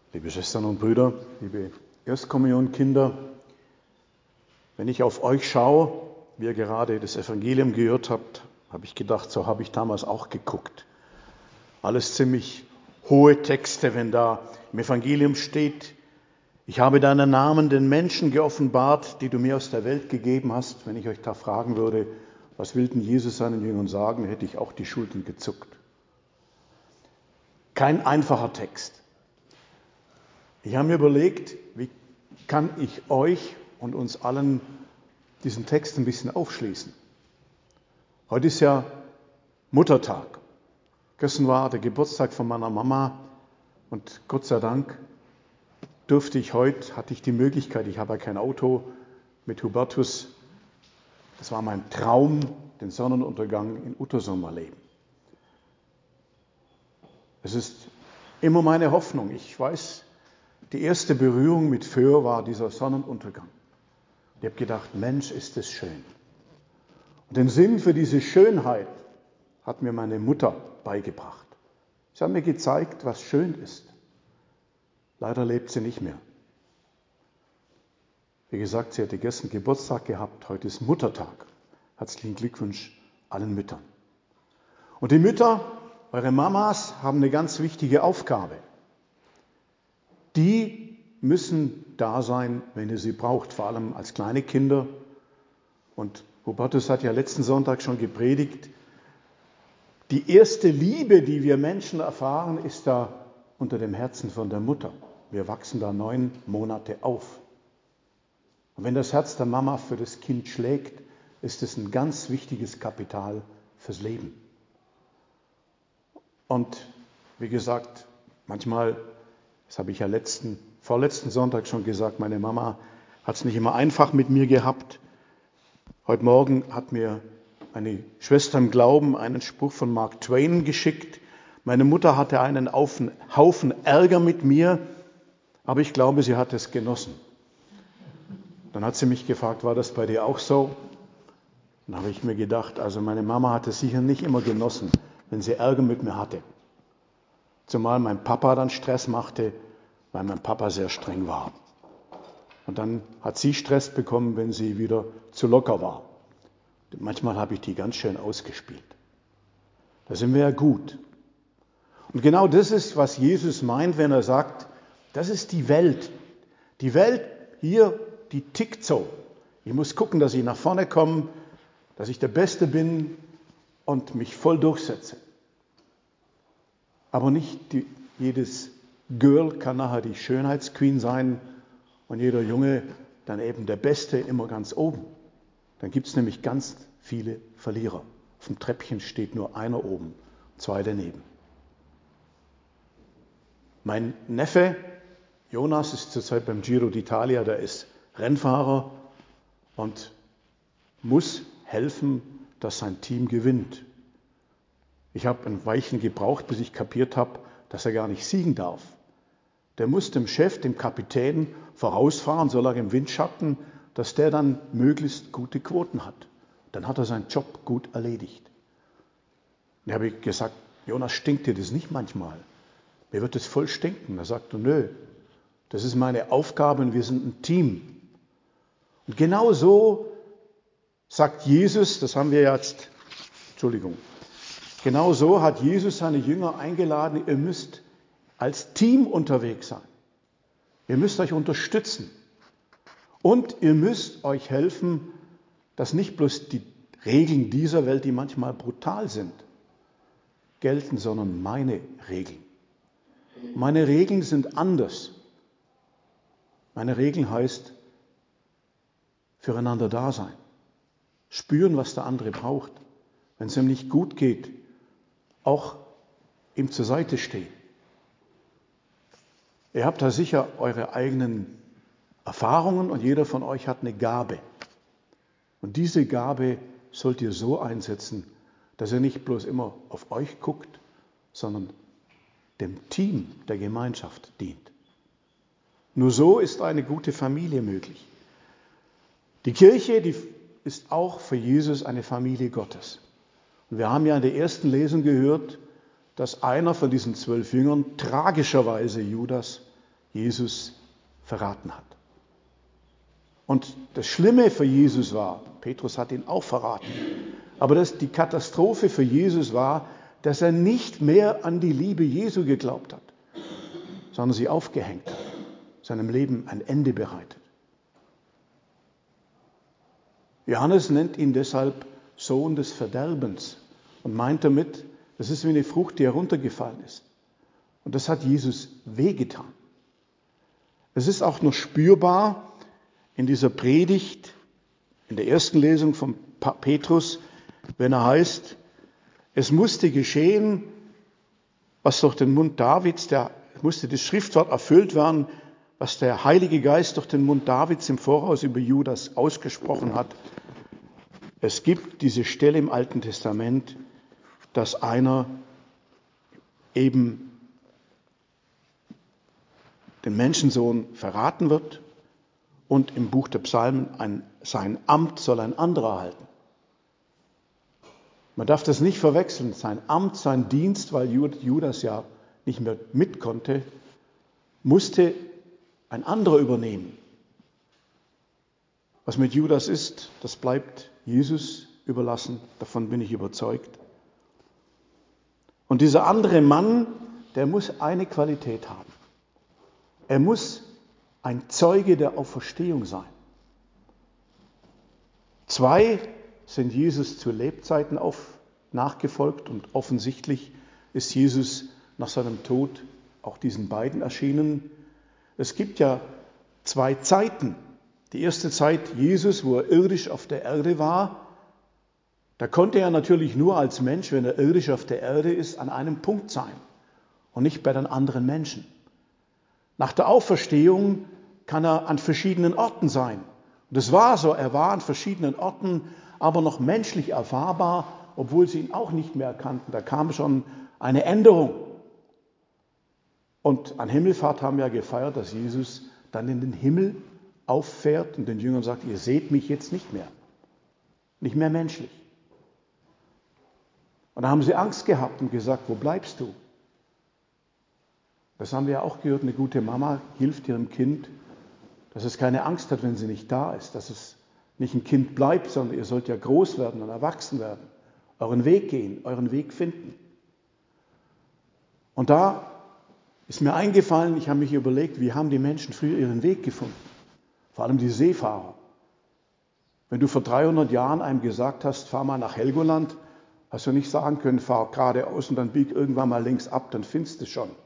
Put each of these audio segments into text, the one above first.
Liebe Schwestern und Brüder, liebe Erstkommunionkinder, wenn ich auf euch schaue, wie ihr gerade das Evangelium gehört habt, habe ich gedacht, so habe ich damals auch geguckt. Alles ziemlich hohe Texte, wenn da im Evangelium steht, ich habe deinen Namen den Menschen geoffenbart, die du mir aus der Welt gegeben hast. Wenn ich euch da fragen würde, was will denn Jesus seinen Jüngern sagen, hätte ich auch die Schultern gezuckt. Kein einfacher Text. Ich habe mir überlegt, wie kann ich euch und uns allen diesen Text ein bisschen aufschließen. Heute ist ja Muttertag. Gestern war der Geburtstag von meiner Mama und Gott sei Dank hatte ich die Möglichkeit, ich habe ja kein Auto, mit Hubertus, das war mein Traum, den Sonnenuntergang in Uttersum erleben. Es ist immer meine Hoffnung. Ich weiß, die erste Berührung mit Föhr war dieser Sonnenuntergang. Ich habe gedacht, Mensch, ist das schön. Und den Sinn für diese Schönheit hat mir meine Mutter beigebracht. Sie hat mir gezeigt, was schön ist. Leider lebt sie nicht mehr. Wie gesagt, sie hatte gestern Geburtstag gehabt, heute ist Muttertag. Herzlichen Glückwunsch allen Müttern. Und die Mütter, eure Mamas, haben eine ganz wichtige Aufgabe. Die müssen da sein, wenn ihr sie braucht, vor allem als kleine Kinder. Und Hubertus hat ja letzten Sonntag schon gepredigt, die erste Liebe, die wir Menschen erfahren, ist da unter dem Herzen von der Mutter. Wir wachsen da 9 Monate auf. Und wenn das Herz der Mama für das Kind schlägt, ist es ein ganz wichtiges Kapital fürs Leben. Und wie gesagt, manchmal, das habe ich ja vorletzten Sonntag schon gesagt, meine Mama hat es nicht immer einfach mit mir gehabt. Heute Morgen hat mir eine Schwester im Glauben einen Spruch von Mark Twain geschickt. Meine Mutter hatte einen Haufen Ärger mit mir, aber ich glaube, sie hat es genossen. Dann hat sie mich gefragt, war das bei dir auch so? Dann habe ich mir gedacht, also meine Mama hat es sicher nicht immer genossen, wenn sie Ärger mit mir hatte. Zumal mein Papa dann Stress machte, weil mein Papa sehr streng war. Und dann hat sie Stress bekommen, wenn sie wieder zu locker war. Manchmal habe ich die ganz schön ausgespielt. Da sind wir ja gut. Und genau das ist, was Jesus meint, wenn er sagt, das ist die Welt. Die Welt hier, die tickt so. Ich muss gucken, dass ich nach vorne komme, dass ich der Beste bin und mich voll durchsetze. Aber nicht jedes Girl kann nachher die Schönheitsqueen sein und jeder Junge dann eben der Beste immer ganz oben. Dann gibt es nämlich ganz viele Verlierer. Auf dem Treppchen steht nur einer oben, 2 daneben. Mein Neffe Jonas ist zurzeit beim Giro d'Italia, der ist Rennfahrer und muss helfen, dass sein Team gewinnt. Ich habe ein Weilchen gebraucht, bis ich kapiert habe, dass er gar nicht siegen darf. Der muss dem Chef, dem Kapitän, vorausfahren, so lange im Windschatten, dass der dann möglichst gute Quoten hat. Dann hat er seinen Job gut erledigt. Und da habe ich gesagt, Jonas, stinkt dir das nicht manchmal? Mir wird das voll stinken. Da sagt er, nö, das ist meine Aufgabe und wir sind ein Team. Und genau so sagt Jesus, das haben wir jetzt, genau so hat Jesus seine Jünger eingeladen, ihr müsst als Team unterwegs sein. Ihr müsst euch unterstützen. Und ihr müsst euch helfen, dass nicht bloß die Regeln dieser Welt, die manchmal brutal sind, gelten, sondern meine Regeln. Meine Regeln sind anders. Meine Regeln heißt, füreinander da sein. Spüren, was der andere braucht. Wenn es ihm nicht gut geht, auch ihm zur Seite stehen. Ihr habt da sicher eure eigenen Erfahrungen und jeder von euch hat eine Gabe. Und diese Gabe sollt ihr so einsetzen, dass ihr nicht bloß immer auf euch guckt, sondern dem Team der Gemeinschaft dient. Nur so ist eine gute Familie möglich. Die Kirche, die ist auch für Jesus eine Familie Gottes. Und wir haben ja in der ersten Lesung gehört, dass einer von diesen 12 Jüngern, tragischerweise Judas, Jesus verraten hat. Und das Schlimme für Jesus war, Petrus hat ihn auch verraten, aber die Katastrophe für Jesus war, dass er nicht mehr an die Liebe Jesu geglaubt hat, sondern sie aufgehängt hat, seinem Leben ein Ende bereitet. Johannes nennt ihn deshalb Sohn des Verderbens und meint damit, das ist wie eine Frucht, die heruntergefallen ist. Und das hat Jesus wehgetan. Es ist auch noch spürbar in dieser Predigt, in der ersten Lesung von Petrus, wenn er heißt, es musste geschehen, was durch den Mund Davids, musste das Schriftwort erfüllt werden, was der Heilige Geist durch den Mund Davids im Voraus über Judas ausgesprochen hat. Es gibt diese Stelle im Alten Testament, dass einer eben den Menschensohn verraten wird und im Buch der Psalmen sein Amt soll ein anderer halten. Man darf das nicht verwechseln, sein Amt, sein Dienst, weil Judas ja nicht mehr mit konnte, musste ein anderer übernehmen. Was mit Judas ist, das bleibt Jesus überlassen, davon bin ich überzeugt. Und dieser andere Mann, der muss eine Qualität haben. Er muss ein Zeuge der Auferstehung sein. 2 sind Jesus zu Lebzeiten nachgefolgt und offensichtlich ist Jesus nach seinem Tod auch diesen beiden erschienen. Es gibt ja 2 Zeiten. Die erste Zeit Jesus, wo er irdisch auf der Erde war, da konnte er natürlich nur als Mensch, wenn er irdisch auf der Erde ist, an einem Punkt sein und nicht bei den anderen Menschen. Nach der Auferstehung kann er an verschiedenen Orten sein. Und es war so, er war an verschiedenen Orten, aber noch menschlich erfahrbar, obwohl sie ihn auch nicht mehr erkannten. Da kam schon eine Änderung. Und an Himmelfahrt haben wir gefeiert, dass Jesus dann in den Himmel auffährt und den Jüngern sagt, ihr seht mich jetzt nicht mehr menschlich. Und da haben sie Angst gehabt und gesagt, wo bleibst du? Das haben wir auch gehört, eine gute Mama hilft ihrem Kind, dass es keine Angst hat, wenn sie nicht da ist, dass es nicht ein Kind bleibt, sondern ihr sollt ja groß werden und erwachsen werden, euren Weg gehen, euren Weg finden. Und da ist mir eingefallen, ich habe mich überlegt, wie haben die Menschen früher ihren Weg gefunden? Vor allem die Seefahrer. Wenn du vor 300 Jahren einem gesagt hast, fahr mal nach Helgoland, hast du nicht sagen können, fahr geradeaus und dann bieg irgendwann mal links ab, dann findest du es schon.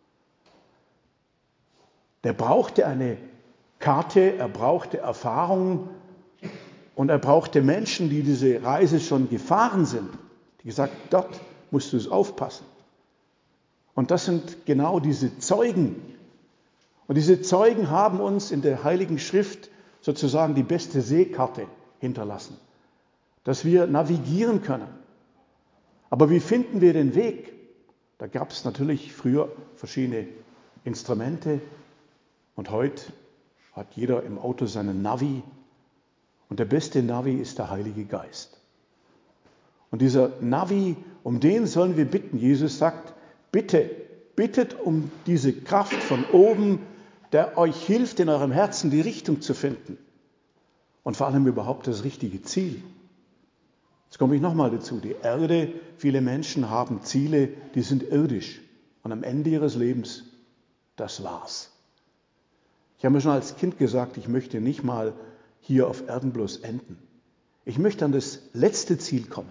Der brauchte eine Karte, er brauchte Erfahrung und er brauchte Menschen, die diese Reise schon gefahren sind, die gesagt, dort musst du es aufpassen. Und das sind genau diese Zeugen. Und diese Zeugen haben uns in der Heiligen Schrift sozusagen die beste Seekarte hinterlassen, dass wir navigieren können. Aber wie finden wir den Weg? Da gab es natürlich früher verschiedene Instrumente und heute hat jeder im Auto seinen Navi. Und der beste Navi ist der Heilige Geist. Und dieser Navi, um den sollen wir bitten. Jesus sagt, bittet um diese Kraft von oben, der euch hilft, in eurem Herzen die Richtung zu finden. Und vor allem überhaupt das richtige Ziel. Jetzt komme ich nochmal dazu. Die Erde, viele Menschen haben Ziele, die sind irdisch. Und am Ende ihres Lebens, das war's. Ich habe mir schon als Kind gesagt, ich möchte nicht mal hier auf Erden bloß enden. Ich möchte an das letzte Ziel kommen.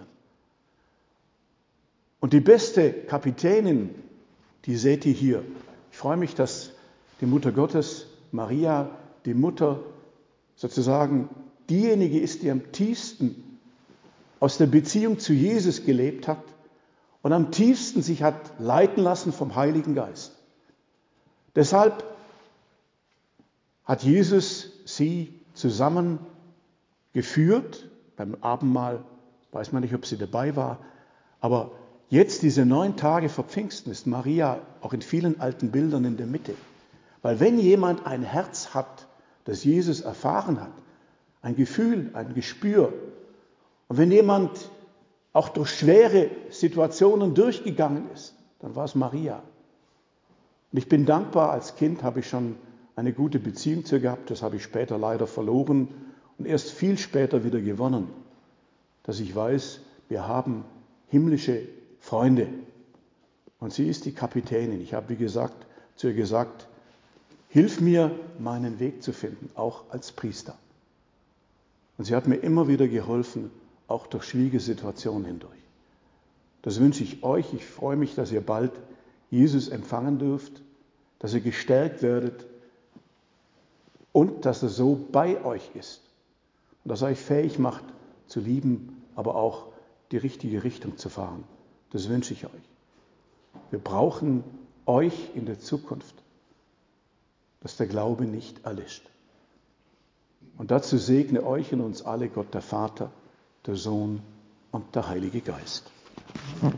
Und die beste Kapitänin, die seht ihr hier. Ich freue mich, dass die Mutter Gottes, Maria, die Mutter sozusagen diejenige ist, die am tiefsten aus der Beziehung zu Jesus gelebt hat und am tiefsten sich hat leiten lassen vom Heiligen Geist. Deshalb hat Jesus sie zusammengeführt. Beim Abendmahl weiß man nicht, ob sie dabei war, aber jetzt diese 9 Tage vor Pfingsten ist Maria auch in vielen alten Bildern in der Mitte. Weil wenn jemand ein Herz hat, das Jesus erfahren hat, ein Gefühl, ein Gespür, und wenn jemand auch durch schwere Situationen durchgegangen ist, dann war es Maria. Und ich bin dankbar, als Kind habe ich schon eine gute Beziehung zu ihr gehabt, das habe ich später leider verloren und erst viel später wieder gewonnen, dass ich weiß, wir haben himmlische Freunde. Und sie ist die Kapitänin. Ich habe, wie gesagt, zu ihr gesagt, hilf mir, meinen Weg zu finden, auch als Priester. Und sie hat mir immer wieder geholfen, auch durch schwierige Situationen hindurch. Das wünsche ich euch. Ich freue mich, dass ihr bald Jesus empfangen dürft, dass ihr gestärkt werdet und dass er so bei euch ist und dass er euch fähig macht, zu lieben, aber auch die richtige Richtung zu fahren. Das wünsche ich euch. Wir brauchen euch in der Zukunft, dass der Glaube nicht erlischt. Und dazu segne euch und uns alle Gott der Vater, der Sohn und der Heilige Geist.